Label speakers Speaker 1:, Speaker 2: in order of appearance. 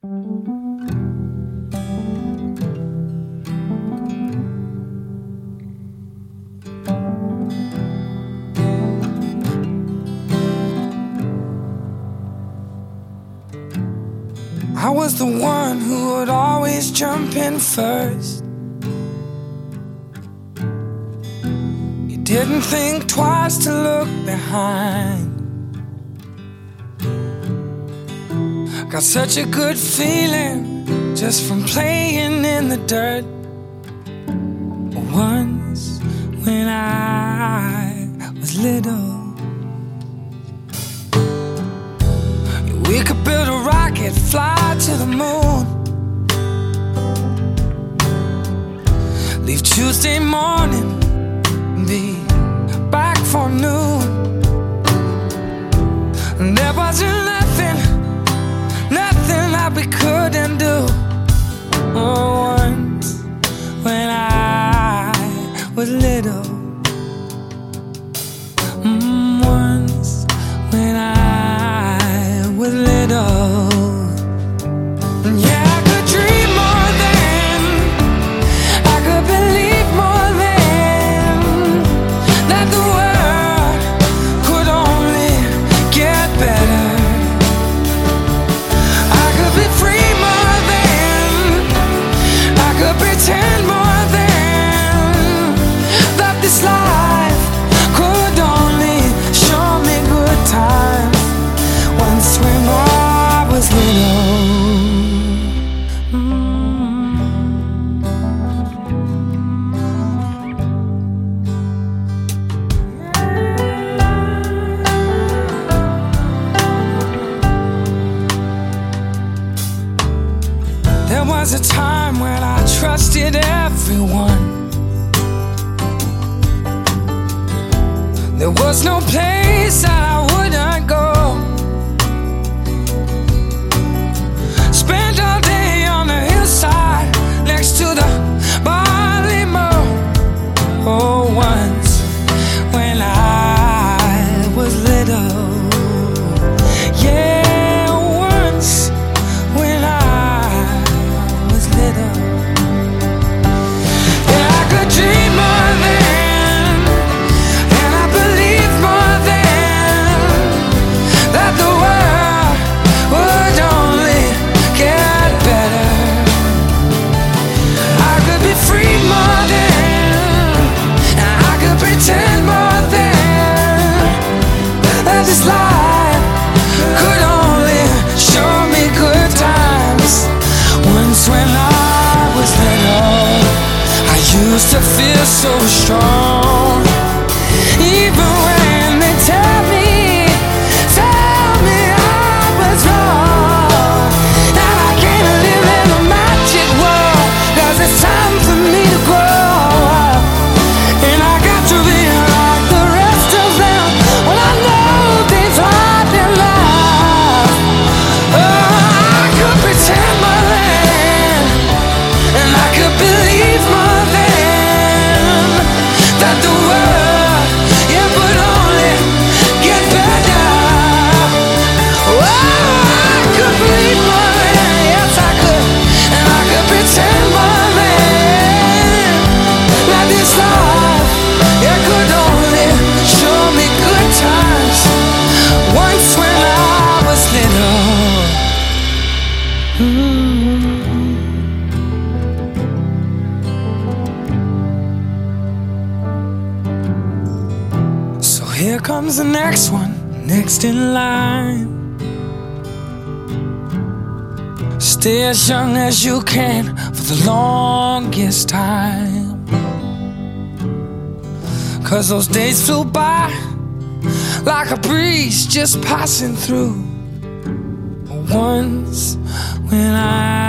Speaker 1: I was the one who would always jump in first. You didn't think twice to look behind. Got such a good feeling just from playing in the dirt. Once when I was little, we could build a rocket, fly to the moon, leave Tuesday morning, be back for noon. And there wasn't nothing that we couldn't do. Oh, once when I was little, once when I was little. Yeah, I could dream more then, I could believe more then, that the world could only get better. I could be free more then, I could pretend more then, that this life could only show me good times. Once when I was little. There was a time when I trusted everyone. There was no place that I wouldn't go. Spent all day on the hillside next to the barley mow. Oh, once when I was little. Yeah, once when I was little. Yeah, I could dream more then, and I believe more then, that the world would only get better. I could be free more then, and I could pretend more then, that this life could only show me good times. Once when I was little, I used to feel so strong, even when they tell me I was wrong. Now I can't live in a magic world, 'cause it's time for me to grow up. And I got to be like the rest of them when I know they've hard in life. Oh, I could pretend more then, and I could believe more then, that the world, yeah, would only get better. Oh, I could believe more then, yes I could, and I could pretend more then, that this life, yeah, could only show me good times. Once when I was little. So here comes the next one, next in line. Stay as young as you can for the longest time, 'cause those days flew by like a breeze just passing through. Once when I